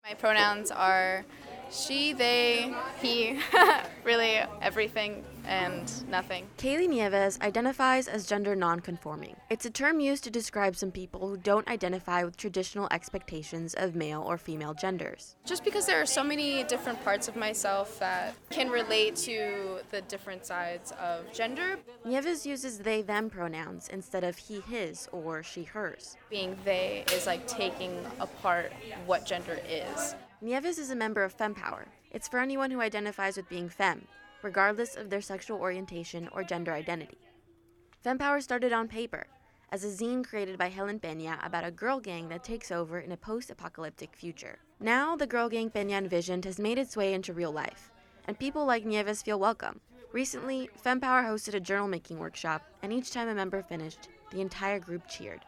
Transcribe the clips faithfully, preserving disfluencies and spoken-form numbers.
My pronouns are she, they, he, really everything and nothing. Kaylee Nieves identifies as gender nonconforming. It's a term used to describe some people who don't identify with traditional expectations of male or female genders. Just because there are so many different parts of myself that can relate to the different sides of gender. Nieves uses they, them pronouns instead of he, his, or she, hers. Being they is like taking apart what gender is. Nieves is a member of FemPower. It's for anyone who identifies with being femme, regardless of their sexual orientation or gender identity. FemPower started on paper, as a zine created by Helen Peña about a girl gang that takes over in a post-apocalyptic future. Now, the girl gang Peña envisioned has made its way into real life, and people like Nieves feel welcome. Recently, FemPower hosted a journal-making workshop, and each time a member finished, the entire group cheered.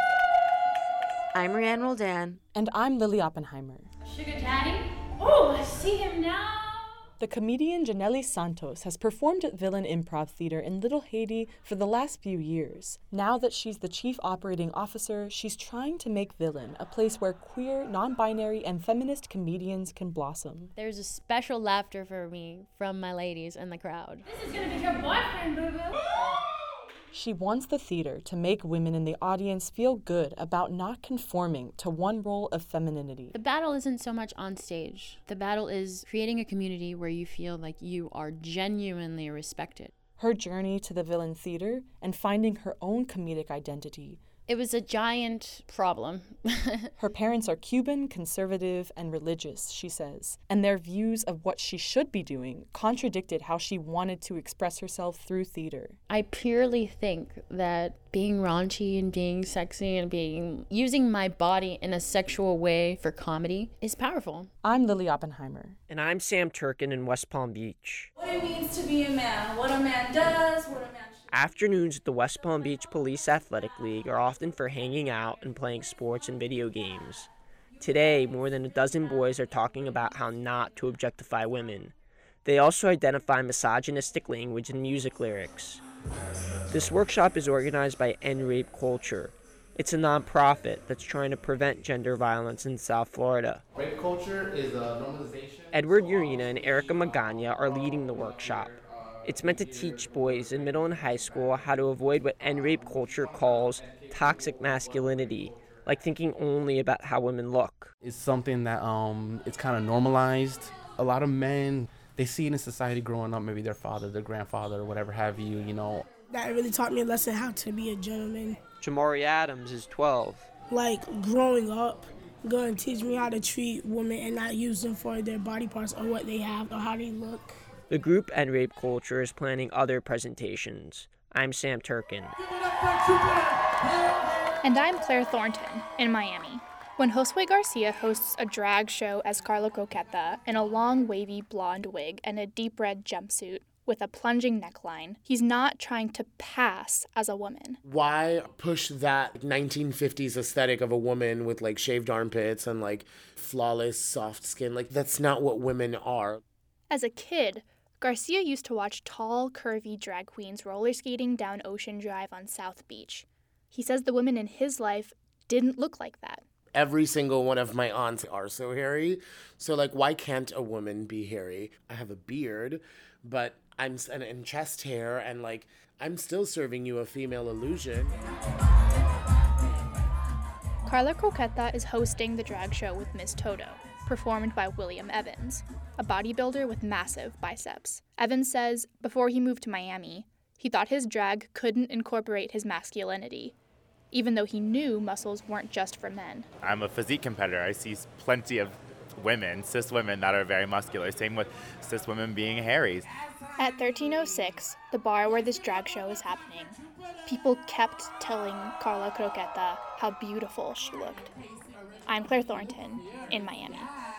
I'm Rianne Roldan. And I'm Lily Oppenheimer. Sugar Daddy? Oh, I see him now! The comedian Janely Santos has performed at Villain Improv Theater in Little Haiti for the last few years. Now that she's the chief operating officer, she's trying to make Villain a place where queer, non-binary, and feminist comedians can blossom. There's a special laughter for me from my ladies in the crowd. This is gonna be your boyfriend, boo-boo! She wants the theater to make women in the audience feel good about not conforming to one role of femininity. The battle isn't so much on stage. The battle is creating a community where you feel like you are genuinely respected. Her journey to the Villain Theater and finding her own comedic identity. It was a giant problem. Her parents are Cuban, conservative, and religious, she says, and their views of what she should be doing contradicted how she wanted to express herself through theater. I purely think that being raunchy and being sexy and being using my body in a sexual way for comedy is powerful. I'm Lily Oppenheimer. And I'm Sam Turkin in West Palm Beach. What it means to be a man, what a man does, what a man should. Afternoons at the West Palm Beach Police Athletic League are often for hanging out and playing sports and video games. Today, more than a dozen boys are talking about how not to objectify women. They also identify misogynistic language in music lyrics. This workshop is organized by End Rape Culture. It's a nonprofit that's trying to prevent gender violence in South Florida. Rape culture is a normalization. Edward Urena and Erica Magana are leading the workshop. It's meant to teach boys in middle and high school how to avoid what End Rape Culture calls toxic masculinity, like thinking only about how women look. It's something that um, it's kind of normalized. A lot of men, they see it in society growing up, maybe their father, their grandfather, or whatever have you, you know. That really taught me a lesson how to be a gentleman. Jamari Adams is twelve. Like, growing up, going to teach me how to treat women and not use them for their body parts or what they have or how they look. The group End Rape Culture is planning other presentations. I'm Sam Turkin. And I'm Claire Thornton in Miami. When Josue Garcia hosts a drag show as Carla Croqueta in a long wavy blonde wig and a deep red jumpsuit with a plunging neckline, he's not trying to pass as a woman. Why push that nineteen fifties aesthetic of a woman with like shaved armpits and like flawless soft skin? Like, that's not what women are. As a kid, Garcia used to watch tall, curvy drag queens roller skating down Ocean Drive on South Beach. He says the women in his life didn't look like that. Every single one of my aunts are so hairy. So, like, why can't a woman be hairy? I have a beard, but I'm and, and chest hair, and, like, I'm still serving you a female illusion. Carla Croqueta is hosting the drag show with Miss Toto, performed by William Evans, a bodybuilder with massive biceps. Evans says before he moved to Miami, he thought his drag couldn't incorporate his masculinity, even though he knew muscles weren't just for men. I'm a physique competitor. I see plenty of women, cis women, that are very muscular. Same with cis women being hairy. At thirteen oh six, the bar where this drag show is happening, people kept telling Carla Croqueta how beautiful she looked. I'm Claire Thornton in Miami.